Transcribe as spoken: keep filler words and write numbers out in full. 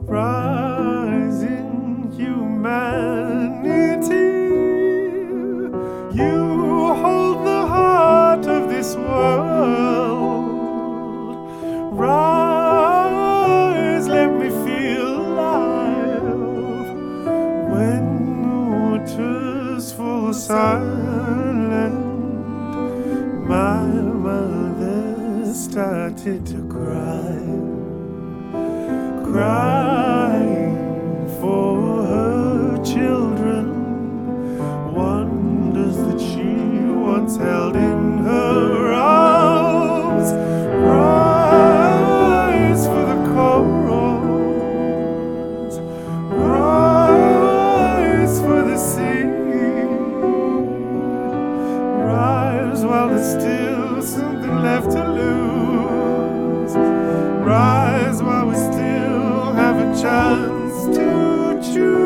Rising humanity, you hold the heart of this world. Rise, let me feel alive when the waters fall silent. My mother started to cry, crying for her children, wonders that she once held in her arms. Rise for the corals, rise for the sea, rise while there's still something left to lose. Rise while we still have a chance to choose.